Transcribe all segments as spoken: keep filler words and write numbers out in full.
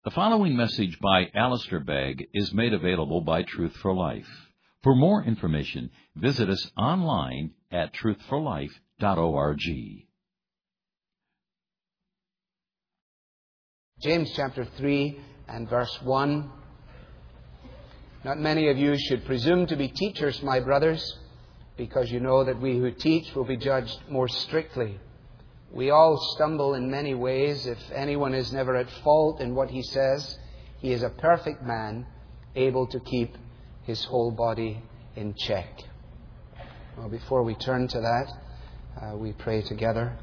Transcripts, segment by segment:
The following message by Alistair Begg is made available by Truth for Life. For more information, visit us online at truth for life dot org. James chapter three and verse one. Not many of you should presume to be teachers, my brothers, because you know that we who teach will be judged more strictly. We all stumble in many ways. If anyone is never at fault in what he says, he is a perfect man, able to keep his whole body in check. Well, before we turn to that, uh, we pray together.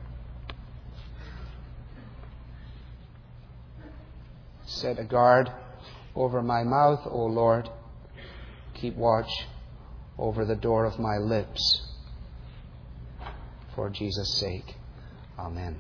Set a guard over my mouth, O Lord. Keep watch over the door of my lips. For Jesus' sake. Amen.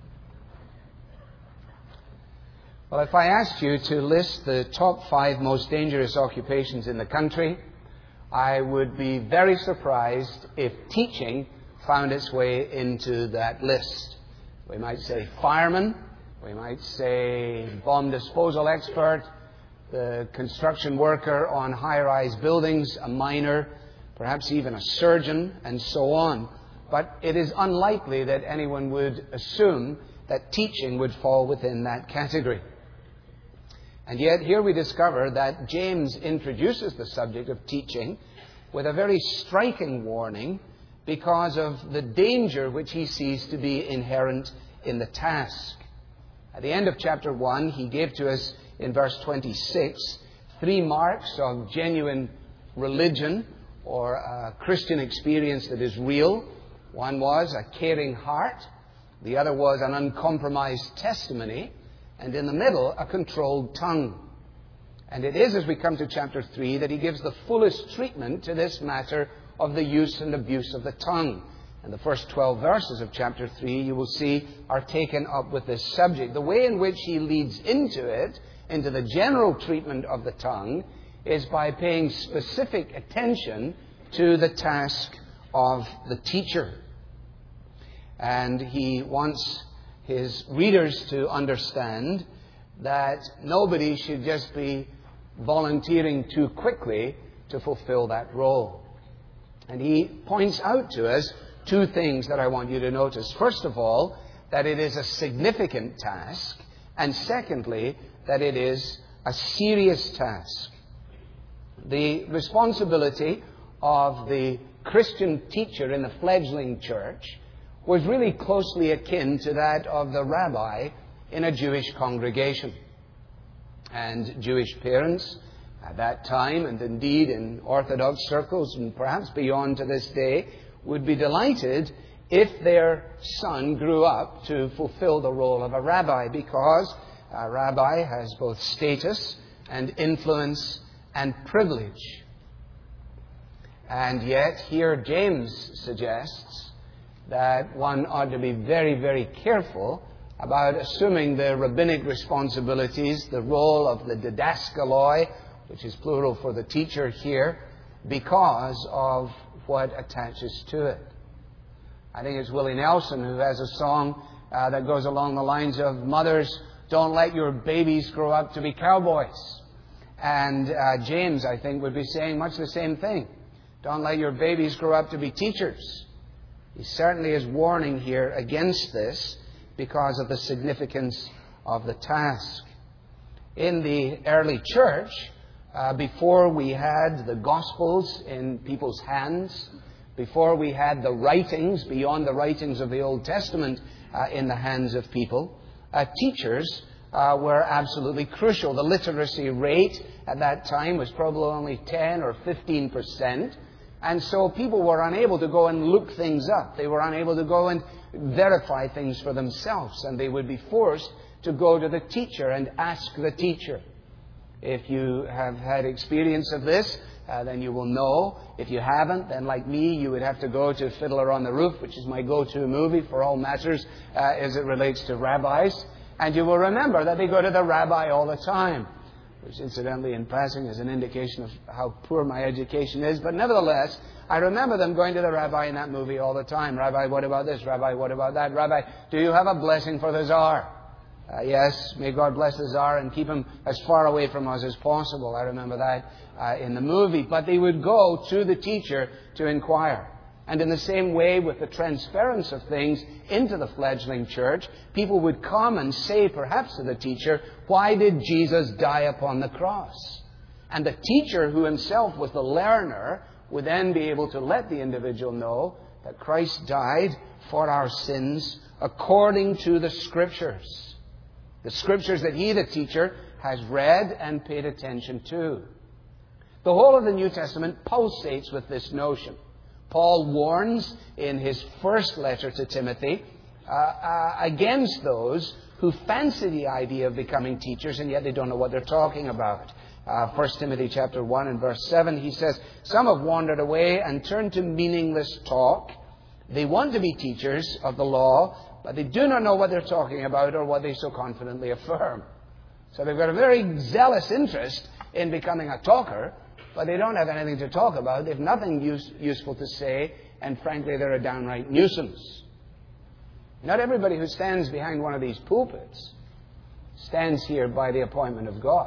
Well, if I asked you to list the top five most dangerous occupations in the country, I would be very surprised if teaching found its way into that list. We might say fireman, we might say bomb disposal expert, the construction worker on high-rise buildings, a miner, perhaps even a surgeon, and so on. But it is unlikely that anyone would assume that teaching would fall within that category. And yet here we discover that James introduces the subject of teaching with a very striking warning because of the danger which he sees to be inherent in the task. At the end of chapter one, he gave to us in verse twenty-six three marks of genuine religion or a Christian experience that is real. One was a caring heart, the other was an uncompromised testimony, and in the middle, a controlled tongue. And it is as we come to chapter three that he gives the fullest treatment to this matter of the use and abuse of the tongue. And the first twelve verses of chapter three, you will see, are taken up with this subject. The way in which he leads into it, into the general treatment of the tongue, is by paying specific attention to the task of the teacher. And he wants his readers to understand that nobody should just be volunteering too quickly to fulfill that role. And he points out to us two things that I want you to notice. First of all, that it is a significant task. And secondly, that it is a serious task. The responsibility of the Christian teacher in the fledgling church was really closely akin to that of the rabbi in a Jewish congregation. And Jewish parents at that time, and indeed in Orthodox circles and perhaps beyond to this day, would be delighted if their son grew up to fulfill the role of a rabbi, because a rabbi has both status and influence and privilege. And yet here James suggests that one ought to be very, very careful about assuming the rabbinic responsibilities, the role of the didaskaloi, which is plural for the teacher here, because of what attaches to it. I think it's Willie Nelson who has a song uh, that goes along the lines of, "Mothers, don't let your babies grow up to be cowboys." And uh, James, I think, would be saying much the same thing. Don't let your babies grow up to be teachers. He certainly is warning here against this because of the significance of the task. In the early church, uh, before we had the Gospels in people's hands, before we had the writings beyond the writings of the Old Testament uh, in the hands of people, uh, teachers uh, were absolutely crucial. The literacy rate at that time was probably only ten or fifteen percent. And so people were unable to go and look things up. They were unable to go and verify things for themselves. And they would be forced to go to the teacher and ask the teacher. If you have had experience of this, uh, then you will know. If you haven't, then like me, you would have to go to Fiddler on the Roof, which is my go-to movie for all matters uh, as it relates to rabbis. And you will remember that they go to the rabbi all the time. Which incidentally in passing is an indication of how poor my education is. But nevertheless, I remember them going to the rabbi in that movie all the time. Rabbi, what about this? Rabbi, what about that? Rabbi, do you have a blessing for the czar? Uh, yes, may God bless the Tsar and keep him as far away from us as possible. I remember that uh, in the movie. But they would go to the teacher to inquire. And in the same way, with the transference of things into the fledgling church, people would come and say, perhaps to the teacher, why did Jesus die upon the cross? And the teacher, who himself was the learner, would then be able to let the individual know that Christ died for our sins according to the Scriptures. The Scriptures that he, the teacher, has read and paid attention to. The whole of the New Testament pulsates with this notion. Paul warns in his first letter to Timothy uh, uh, against those who fancy the idea of becoming teachers and yet they don't know what they're talking about. Uh, First Timothy chapter one and verse seven, he says, some have wandered away and turned to meaningless talk. They want to be teachers of the law, but they do not know what they're talking about or what they so confidently affirm. So they've got a very zealous interest in becoming a talker, but they don't have anything to talk about. They have nothing use, useful to say, and frankly, they're a downright nuisance. Not everybody who stands behind one of these pulpits stands here by the appointment of God.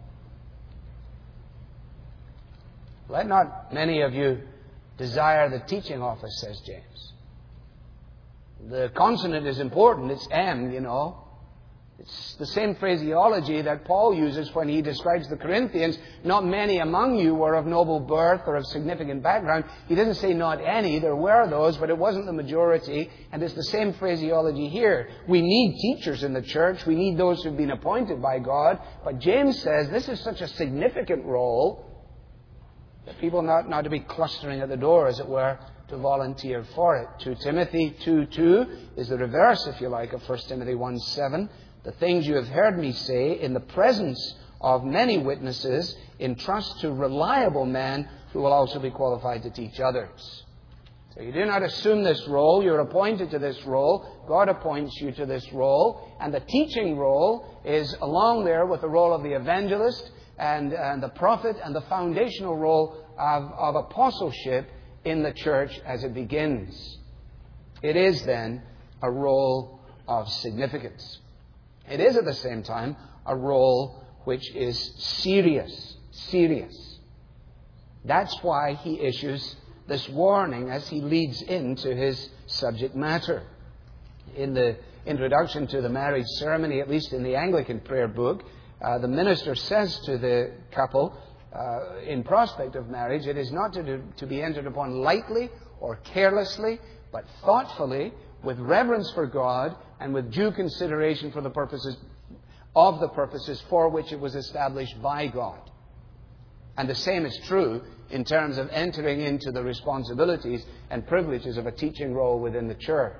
Let not many of you desire the teaching office, says James. The consonant is important. It's M, you know. It's the same phraseology that Paul uses when he describes the Corinthians. Not many among you were of noble birth or of significant background. He doesn't say not any. There were those, but it wasn't the majority. And it's the same phraseology here. We need teachers in the church. We need those who've been appointed by God. But James says this is such a significant role that people not, not to be clustering at the door, as it were, to volunteer for it. Second Timothy two two is the reverse, if you like, of First Timothy one seven. The things you have heard me say in the presence of many witnesses, entrust to reliable men who will also be qualified to teach others. So you do not assume this role. You're appointed to this role. God appoints you to this role. And the teaching role is along there with the role of the evangelist and, and the prophet and the foundational role of, of apostleship in the church as it begins. It is then a role of significance. It is at the same time a role which is serious, serious. That's why he issues this warning as he leads into his subject matter. In the introduction to the marriage ceremony, at least in the Anglican prayer book, uh, the minister says to the couple, uh, in prospect of marriage, it is not to, do, to be entered upon lightly or carelessly, but thoughtfully, with reverence for God and with due consideration for the purposes of the purposes for which it was established by God. And the same is true in terms of entering into the responsibilities and privileges of a teaching role within the church.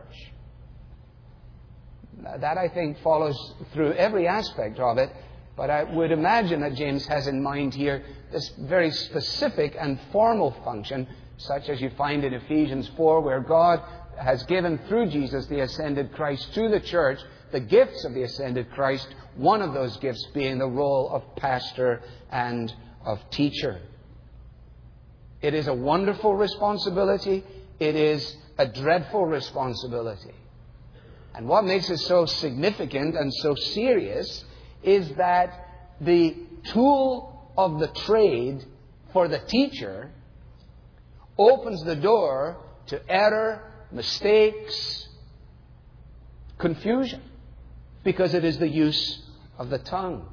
That, I think, follows through every aspect of it, but I would imagine that James has in mind here this very specific and formal function, such as you find in Ephesians four, where God has given through Jesus, the ascended Christ, to the church the gifts of the ascended Christ, one of those gifts being the role of pastor and of teacher. It is a wonderful responsibility. It is a dreadful responsibility. And what makes it so significant and so serious is that the tool of the trade for the teacher opens the door to error, mistakes, confusion, because it is the use of the tongue.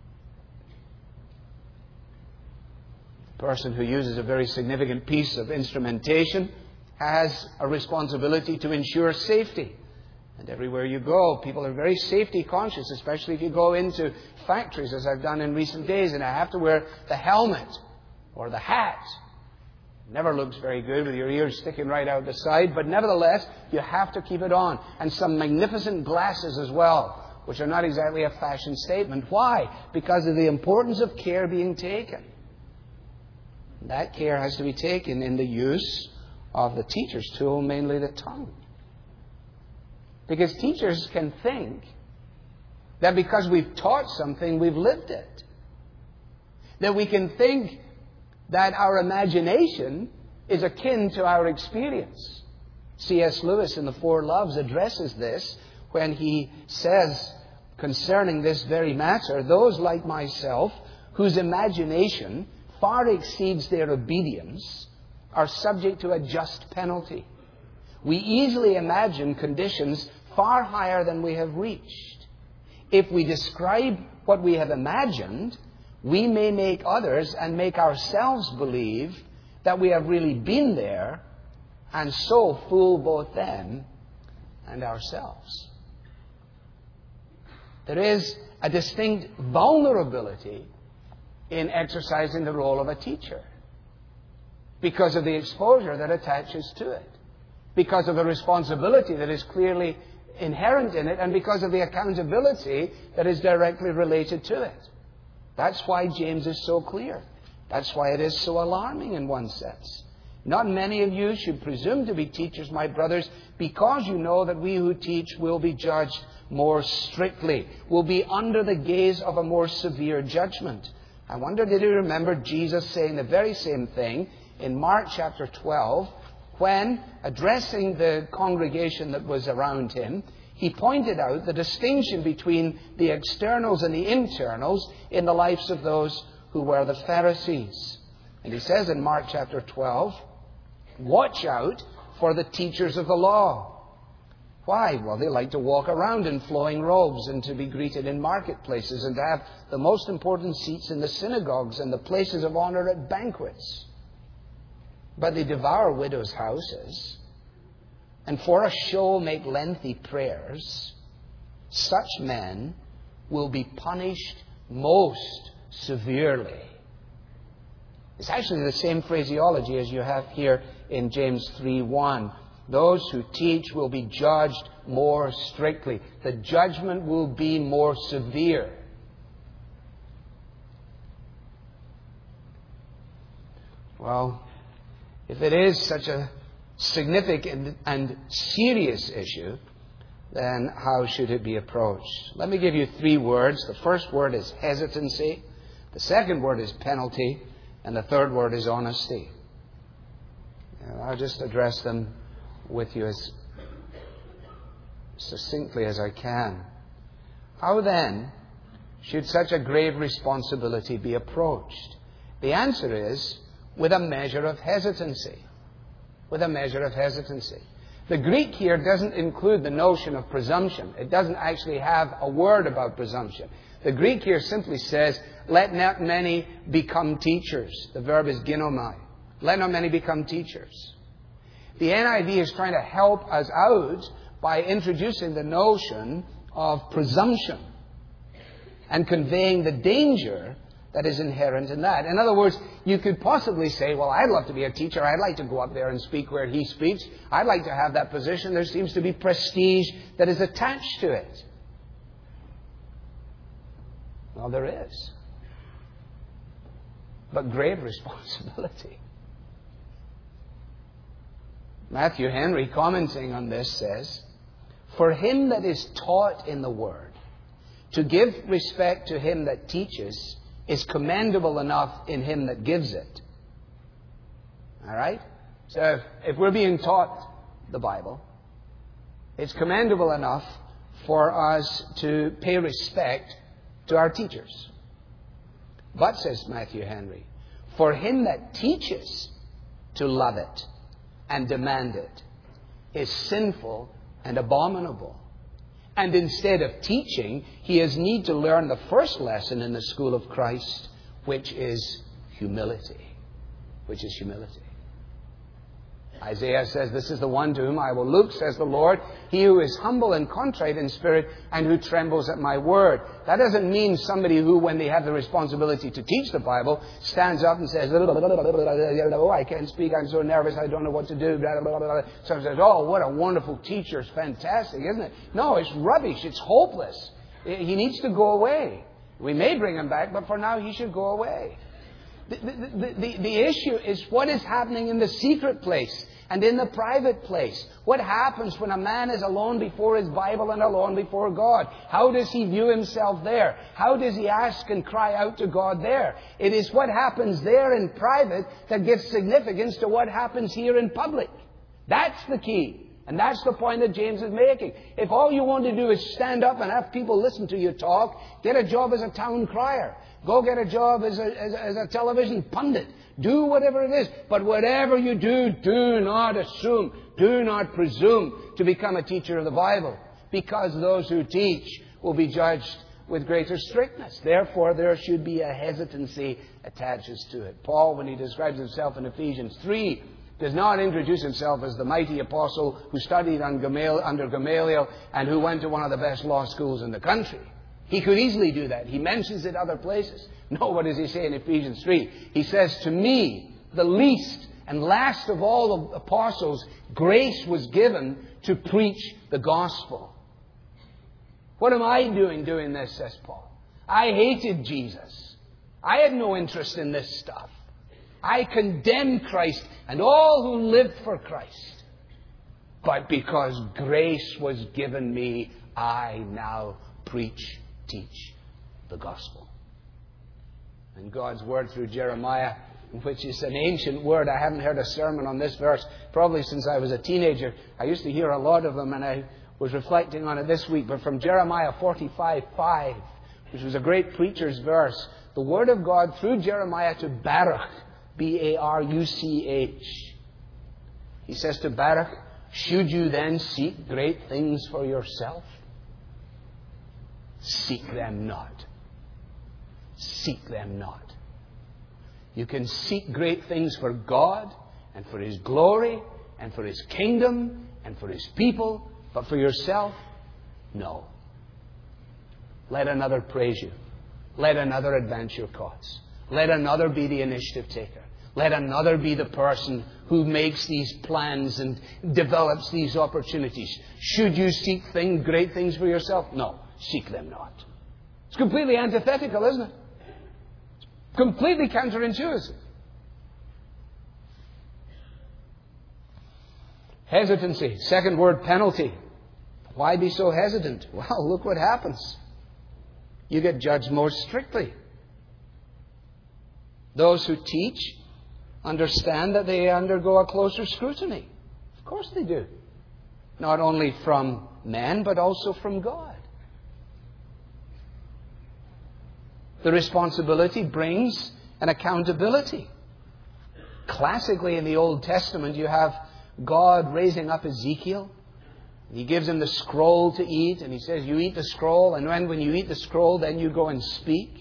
The person who uses a very significant piece of instrumentation has a responsibility to ensure safety. And everywhere you go, people are very safety conscious, especially if you go into factories, as I've done in recent days, and I have to wear the helmet or the hat. Never looks very good with your ears sticking right out the side, but nevertheless, you have to keep it on. And some magnificent glasses as well, which are not exactly a fashion statement. Why? Because of the importance of care being taken. That care has to be taken in the use of the teacher's tool, mainly the tongue. Because teachers can think that because we've taught something, we've lived it. That we can think that our imagination is akin to our experience. C S Lewis in The Four Loves addresses this when he says concerning this very matter, those like myself, whose imagination far exceeds their obedience, are subject to a just penalty. We easily imagine conditions far higher than we have reached. If we describe what we have imagined, we may make others and make ourselves believe that we have really been there, and so fool both them and ourselves. There is a distinct vulnerability in exercising the role of a teacher because of the exposure that attaches to it, because of the responsibility that is clearly inherent in it, and because of the accountability that is directly related to it. That's why James is so clear. That's why it is so alarming in one sense. Not many of you should presume to be teachers, my brothers, because you know that we who teach will be judged more strictly, will be under the gaze of a more severe judgment. I wonder, did you remember Jesus saying the very same thing in Mark chapter twelve, when, addressing the congregation that was around him, he pointed out the distinction between the externals and the internals in the lives of those who were the Pharisees. And he says in Mark chapter twelve, watch out for the teachers of the law. Why? Well, they like to walk around in flowing robes and to be greeted in marketplaces and to have the most important seats in the synagogues and the places of honor at banquets. But they devour widows' houses and for a show make lengthy prayers. Such men will be punished most severely. It's actually the same phraseology as you have here in James three one. Those who teach will be judged more strictly. The judgment will be more severe. Well, if it is such a significant and serious issue, then how should it be approached? Let me give you three words. The first word is hesitancy. The second word is penalty. And the third word is honesty. I'll just address them with you as succinctly as I can. How then should such a grave responsibility be approached? The answer is with a measure of hesitancy. With a measure of hesitancy. The Greek here doesn't include the notion of presumption. It doesn't actually have a word about presumption. The Greek here simply says, let not many become teachers. The verb is ginomai. Let not many become teachers. The N I V is trying to help us out by introducing the notion of presumption and conveying the danger that is inherent in that. In other words, you could possibly say, well, I'd love to be a teacher. I'd like to go up there and speak where he speaks. I'd like to have that position. There seems to be prestige that is attached to it. Well, there is. But grave responsibility. Matthew Henry, commenting on this, says, for him that is taught in the word, to give respect to him that teaches is commendable enough in him that gives it. All right? So if, if we're being taught the Bible, it's commendable enough for us to pay respect to our teachers. But, says Matthew Henry, for him that teaches to love it and demand it is sinful and abominable. And instead of teaching, he has need to learn the first lesson in the school of Christ, which is humility. Which is humility. Isaiah says, this is the one to whom I will look, says the Lord, he who is humble and contrite in spirit and who trembles at my word. That doesn't mean somebody who, when they have the responsibility to teach the Bible, stands up and says, oh, I can't speak, I'm so nervous, I don't know what to do. So says, oh, what a wonderful teacher, it's fantastic, isn't it? No, it's rubbish, it's hopeless. He needs to go away. We may bring him back, but for now he should go away. The, the, the, the issue is what is happening in the secret place and in the private place. What happens when a man is alone before his Bible and alone before God? How does he view himself there? How does he ask and cry out to God there? It is what happens there in private that gives significance to what happens here in public. That's the key. And that's the point that James is making. If all you want to do is stand up and have people listen to you talk, get a job as a town crier. Go get a job as a, as a, as a television pundit. Do whatever it is. But whatever you do, do not assume, do not presume to become a teacher of the Bible. Because those who teach will be judged with greater strictness. Therefore, there should be a hesitancy attached to it. Paul, when he describes himself in Ephesians three, does not introduce himself as the mighty apostle who studied under Gamaliel and who went to one of the best law schools in the country. He could easily do that. He mentions it other places. No, what does he say in Ephesians three? He says, to me, the least and last of all the apostles, grace was given to preach the gospel. What am I doing doing this, says Paul? I hated Jesus. I had no interest in this stuff. I condemn Christ and all who lived for Christ. But because grace was given me, I now preach, teach the gospel. And God's word through Jeremiah, which is an ancient word. I haven't heard a sermon on this verse probably since I was a teenager. I used to hear a lot of them, and I was reflecting on it this week. But from Jeremiah forty-five five, which was a great preacher's verse, the word of God through Jeremiah to Baruch, B A R U C H. He says to Baruch, should you then seek great things for yourself? Seek them not. Seek them not. You can seek great things for God and for His glory and for His kingdom and for His people, but for yourself, no. Let another praise you. Let another advance your cause. Let another be the initiative taker. Let another be the person who makes these plans and develops these opportunities. Should you seek things, great things for yourself? No, seek them not. It's completely antithetical, isn't it? It's completely counterintuitive. Hesitancy. Second word, penalty. Why be so hesitant? Well, look what happens. You get judged more strictly. Those who teach understand that they undergo a closer scrutiny. Of course they do. Not only from men, but also from God. The responsibility brings an accountability. Classically in the Old Testament, you have God raising up Ezekiel. He gives him the scroll to eat, and he says, you eat the scroll, and when, when you eat the scroll, then you go and speak.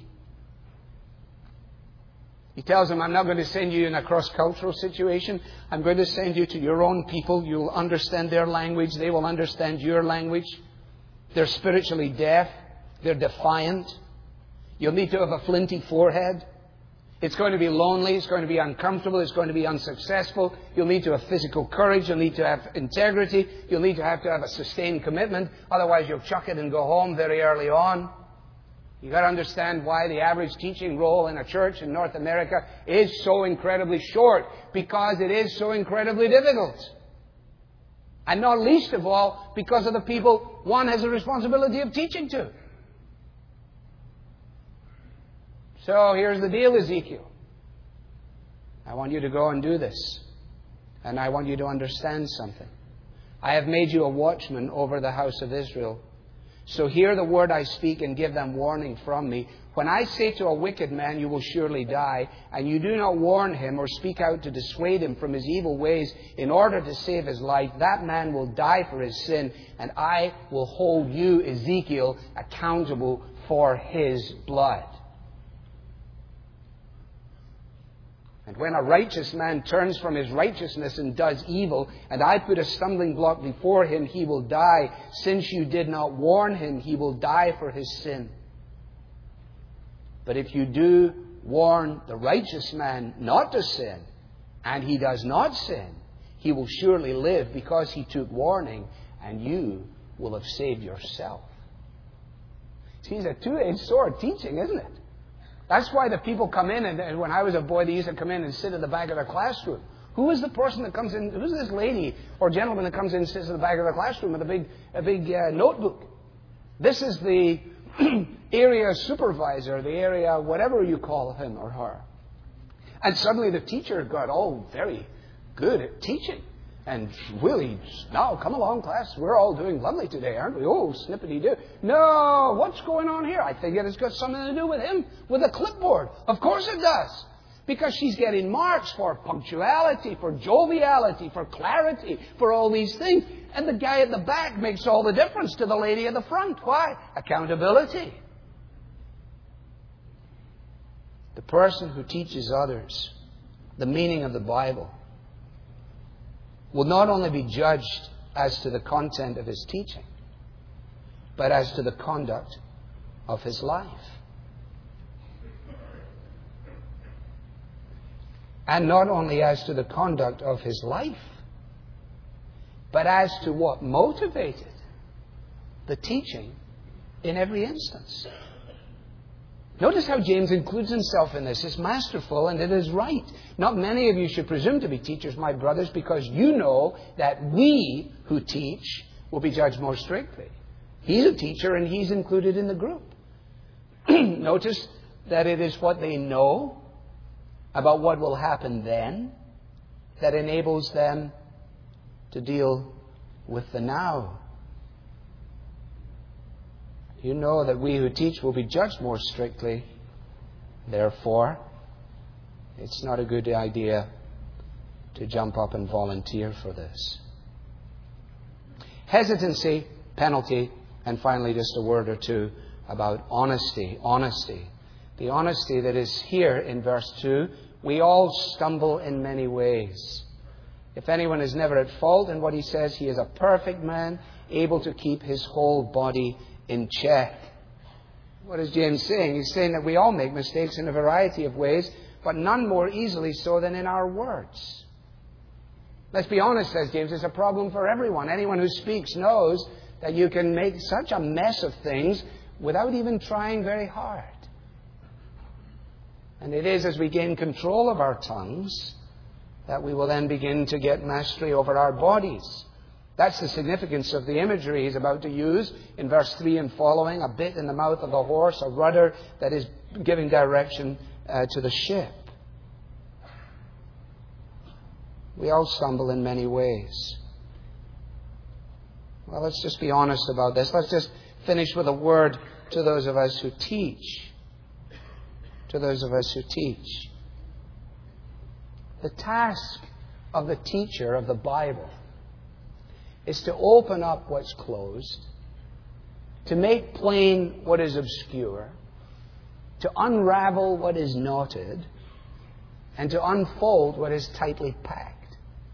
He tells him, I'm not going to send you in a cross-cultural situation. I'm going to send you to your own people. You'll understand their language. They will understand your language. They're spiritually deaf. They're defiant. You'll need to have a flinty forehead. It's going to be lonely. It's going to be uncomfortable. It's going to be unsuccessful. You'll need to have physical courage. You'll need to have integrity. You'll need to have to have a sustained commitment. Otherwise, you'll chuck it and go home very early on. You've got to understand why the average teaching role in a church in North America is so incredibly short. Because it is so incredibly difficult. And not least of all, because of the people one has a responsibility of teaching to. So here's the deal, Ezekiel. I want you to go and do this. And I want you to understand something. I have made you a watchman over the house of Israel. So hear the word I speak and give them warning from me. When I say to a wicked man, you will surely die, and you do not warn him or speak out to dissuade him from his evil ways in order to save his life, that man will die for his sin, and I will hold you, Ezekiel, accountable for his blood. And when a righteous man turns from his righteousness and does evil, and I put a stumbling block before him, he will die. Since you did not warn him, he will die for his sin. But if you do warn the righteous man not to sin, and he does not sin, he will surely live because he took warning, and you will have saved yourself. See, it's a two-edged sword teaching, isn't it? That's why the people come in, and, and when I was a boy, they used to come in and sit at the back of their classroom. Who is the person that comes in? Who's this lady or gentleman that comes in and sits at the back of the classroom with a big, a big uh, notebook? This is the area supervisor, the area whatever you call him or her. And suddenly the teacher got all very good at teaching. And Willie, now come along, class. We're all doing lovely today, aren't we? Oh, snippety-doo. No, what's going on here? I think it has got something to do with him, with a clipboard. Of course it does. Because she's getting marks for punctuality, for joviality, for clarity, for all these things. And the guy at the back makes all the difference to the lady at the front. Why? Accountability. The person who teaches others the meaning of the Bible will not only be judged as to the content of his teaching, but as to the conduct of his life. And not only as to the conduct of his life, but as to what motivated the teaching in every instance. Notice how James includes himself in this. It's masterful and it is right. Not many of you should presume to be teachers, my brothers, because you know that we who teach will be judged more strictly. He's a teacher and he's included in the group. Notice that it is what they know about what will happen then that enables them to deal with the now. You know that we who teach will be judged more strictly. Therefore, it's not a good idea to jump up and volunteer for this. Hesitancy, penalty, and finally just a word or two about honesty. Honesty. The honesty that is here in verse two. We all stumble in many ways. If anyone is never at fault in what he says, he is a perfect man, able to keep his whole body in check. What is James saying? He's saying that we all make mistakes in a variety of ways, but none more easily so than in our words. Let's be honest, says James, it's a problem for everyone. Anyone who speaks knows that you can make such a mess of things without even trying very hard. And it is as we gain control of our tongues that we will then begin to get mastery over our bodies. That's the significance of the imagery he's about to use in verse three and following. A bit in the mouth of a horse, a rudder that is giving direction uh, to the ship. We all stumble in many ways. Well, let's just be honest about this. Let's just finish with a word to those of us who teach. To those of us who teach. The task of the teacher of the Bible is to open up what's closed, to make plain what is obscure, to unravel what is knotted, and to unfold what is tightly packed.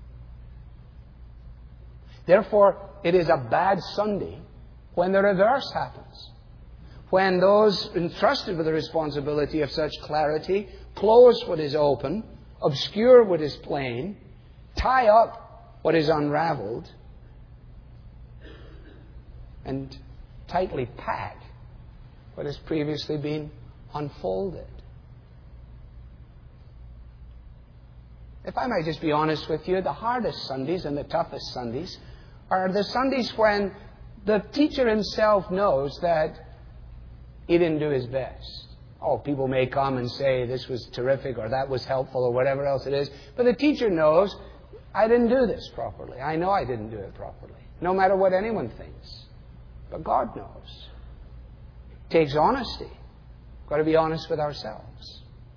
Therefore, it is a bad Sunday when the reverse happens. When those entrusted with the responsibility of such clarity close what is open, obscure what is plain, tie up what is unraveled, and tightly pack what has previously been unfolded. If I might just be honest with you, the hardest Sundays and the toughest Sundays are the Sundays when the teacher himself knows that he didn't do his best. Oh, people may come and say this was terrific or that was helpful or whatever else it is, but the teacher knows I didn't do this properly. I know I didn't do it properly, no matter what anyone thinks. But God knows. It takes honesty. We've got to be honest with ourselves.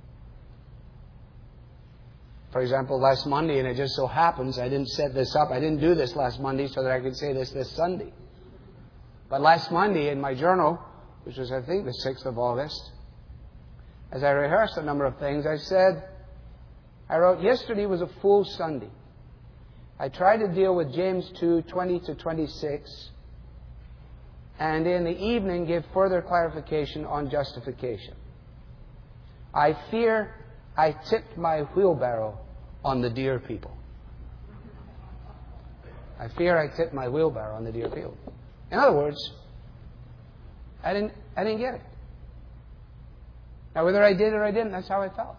For example, last Monday, and it just so happens, I didn't set this up. I didn't do this last Monday so that I could say this this Sunday. But last Monday in my journal, which was, I think, the sixth of August, as I rehearsed a number of things, I said, I wrote, yesterday was a full Sunday. I tried to deal with James two, twenty to twenty-six, and in the evening give further clarification on justification. I fear I tipped my wheelbarrow on the dear people. I fear I tipped my wheelbarrow on the dear people. In other words, I didn't, I didn't get it. Now, whether I did or I didn't, that's how I felt.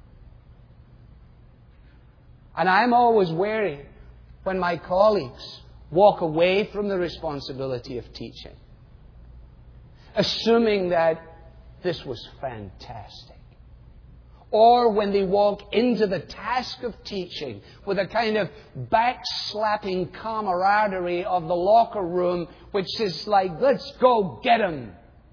And I'm always wary when my colleagues walk away from the responsibility of teaching, assuming that this was fantastic. or when they walk into the task of teaching with a kind of back-slapping camaraderie of the locker room, which is like, let's go get 'em.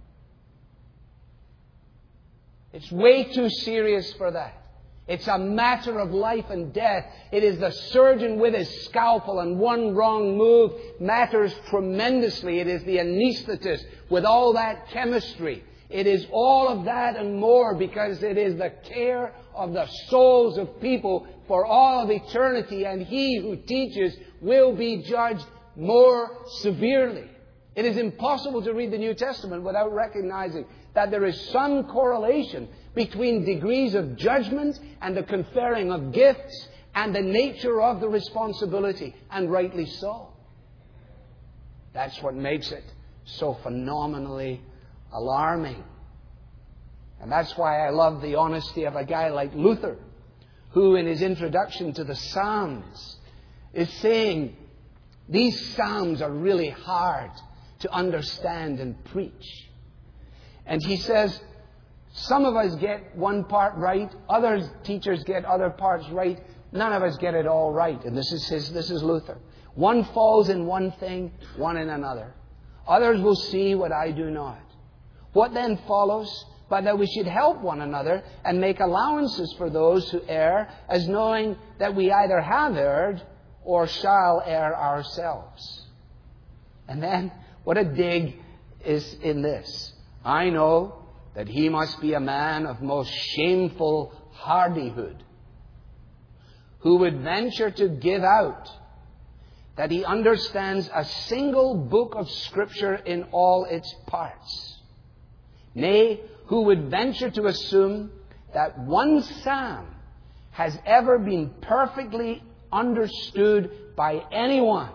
It's way too serious for that. It's a matter of life and death. It is the surgeon with his scalpel, and one wrong move matters tremendously. It is the anesthetist with all that chemistry. It is all of that and more, because it is the care of the souls of people for all of eternity, and he who teaches will be judged more severely. It is impossible to read the New Testament without recognizing that there is some correlation between degrees of judgment and the conferring of gifts and the nature of the responsibility, and rightly so. That's what makes it so phenomenally alarming. And that's why I love the honesty of a guy like Luther, who in his introduction to the Psalms is saying, these Psalms are really hard to understand and preach. And he says, some of us get one part right, other teachers get other parts right, none of us get it all right. And this is his, this is Luther. One falls in one thing, one in another. Others will see what I do not. What then follows? But that we should help one another and make allowances for those who err, as knowing that we either have erred or shall err ourselves. And then, what a dig is in this. I know that he must be a man of most shameful hardihood, who would venture to give out that he understands a single book of Scripture in all its parts. Nay, who would venture to assume that one psalm has ever been perfectly understood by anyone.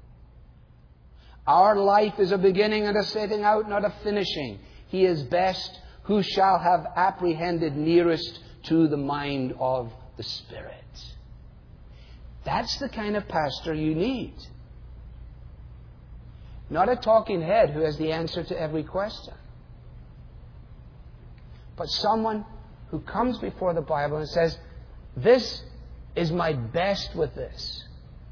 Our life is a beginning and a setting out, not a finishing. He is best who shall have apprehended nearest to the mind of the Spirit. That's the kind of pastor you need. Not a talking head who has the answer to every question, but someone who comes before the Bible and says, this is my best with this.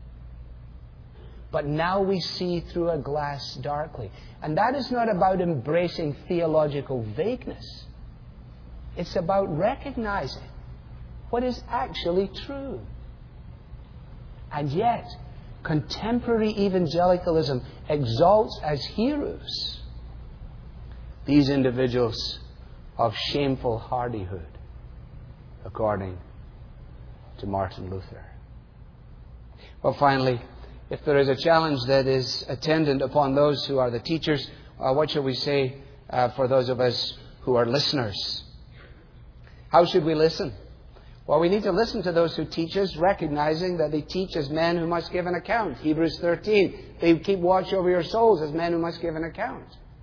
But now we see through a glass darkly. And that is not about embracing theological vagueness. It's about recognizing what is actually true. And yet, contemporary evangelicalism exalts as heroes these individuals of shameful hardihood, according to Martin Luther. Well, finally, if there is a challenge that is attendant upon those who are the teachers, uh, what shall we say uh, for those of us who are listeners? How should we listen? Well, we need to listen to those who teach us, recognizing that they teach as men who must give an account. Hebrews thirteen, they keep watch over your souls as men who must give an account.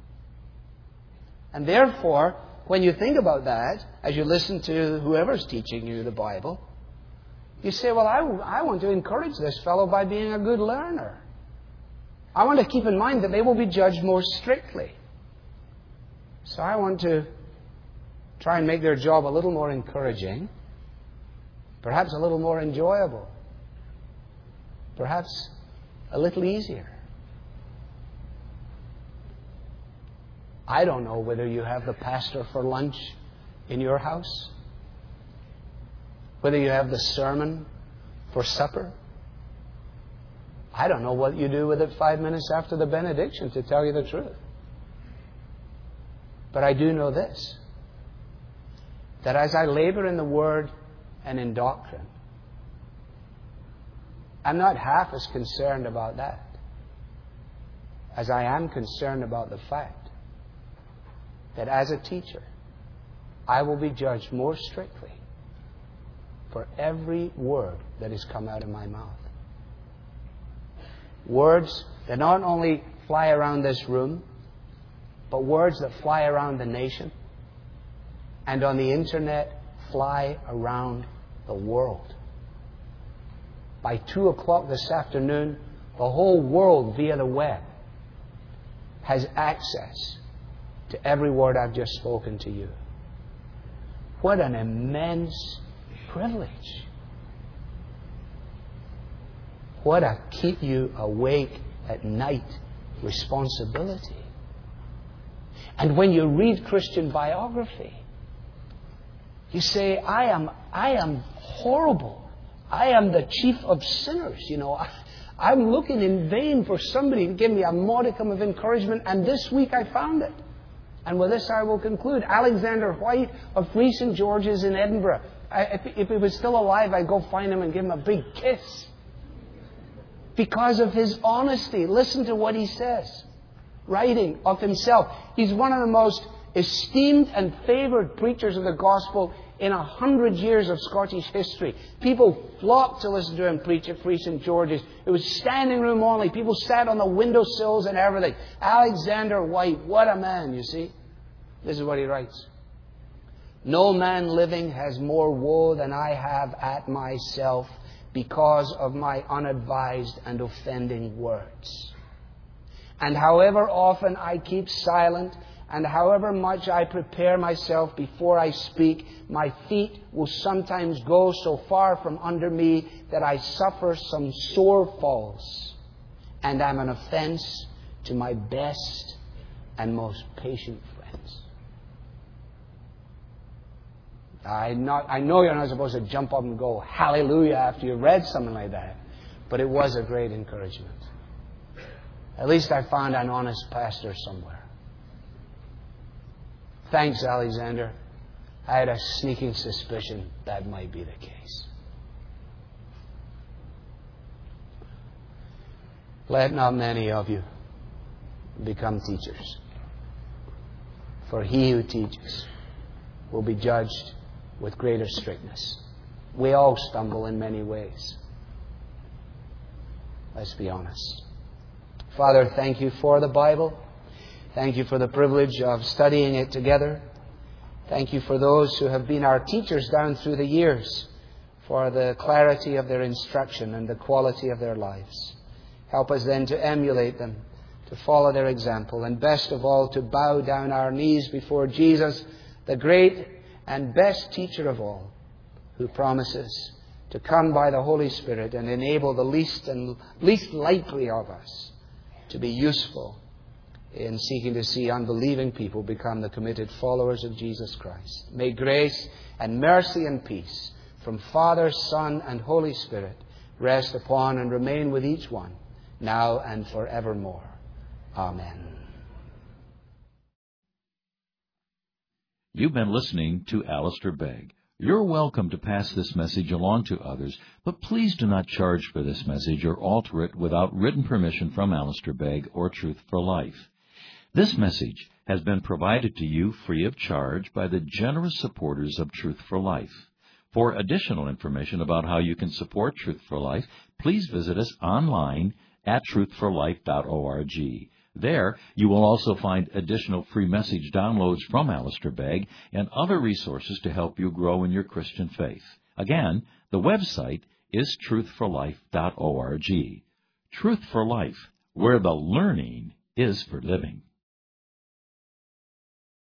And therefore, when you think about that, as you listen to whoever's teaching you the Bible, you say, well, I, I want to encourage this fellow by being a good learner. I want to keep in mind that they will be judged more strictly. So I want to try and make their job a little more encouraging, perhaps a little more enjoyable, perhaps a little easier. I don't know whether you have the pastor for lunch in your house, whether you have the sermon for supper. I don't know what you do with it five minutes after the benediction, to tell you the truth. But I do know this, that as I labor in the Word and in doctrine, I'm not half as concerned about that as I am concerned about the fact that as a teacher, I will be judged more strictly for every word that has come out of my mouth. Words that not only fly around this room, but words that fly around the nation and on the internet fly around the world. By two o'clock this afternoon, the whole world via the web has access to every word I've just spoken to you. What an immense privilege. What a keep you awake at night responsibility. And when you read Christian biography, you say, I am, I am horrible. I am the chief of sinners. You know, I, I'm looking in vain for somebody to give me a modicum of encouragement, and this week I found it. And with this I will conclude. Alexander White of Free Saint George's in Edinburgh. I, if, if he was still alive, I'd go find him and give him a big kiss. Because of his honesty. Listen to what he says. Writing of himself. He's one of the most esteemed and favoured preachers of the gospel in a hundred years of Scottish history. People flocked to listen to him preach at Free Saint George's. It was standing room only. People sat on the windowsills and everything. Alexander White, what a man, you see. This is what he writes. No man living has more woe than I have at myself because of my unadvised and offending words. And however often I keep silent, and however much I prepare myself before I speak, my feet will sometimes go so far from under me that I suffer some sore falls, and am an offense to my best and most patient friends. I, not, I know you're not supposed to jump up and go, hallelujah, after you've read something like that, but it was a great encouragement. At least I found an honest pastor somewhere. Thanks, Alexander. I had a sneaking suspicion that might be the case. Let not many of you become teachers, for he who teaches will be judged with greater strictness. We all stumble in many ways. Let's be honest. Father, thank you for the Bible. Thank you for the privilege of studying it together. Thank you for those who have been our teachers down through the years, for the clarity of their instruction and the quality of their lives. Help us then to emulate them, to follow their example, and best of all, to bow down our knees before Jesus, the great and best teacher of all, who promises to come by the Holy Spirit and enable the least and least likely of us to be useful in seeking to see unbelieving people become the committed followers of Jesus Christ. May grace and mercy and peace from Father, Son, and Holy Spirit rest upon and remain with each one, now and forevermore. Amen. You've been listening to Alistair Begg. You're welcome to pass this message along to others, but please do not charge for this message or alter it without written permission from Alistair Begg or Truth for Life. This message has been provided to you free of charge by the generous supporters of Truth for Life. For additional information about how you can support Truth for Life, please visit us online at truth for life dot org. There, you will also find additional free message downloads from Alistair Begg and other resources to help you grow in your Christian faith. Again, the website is truth for life dot org. Truth for Life, where the learning is for living.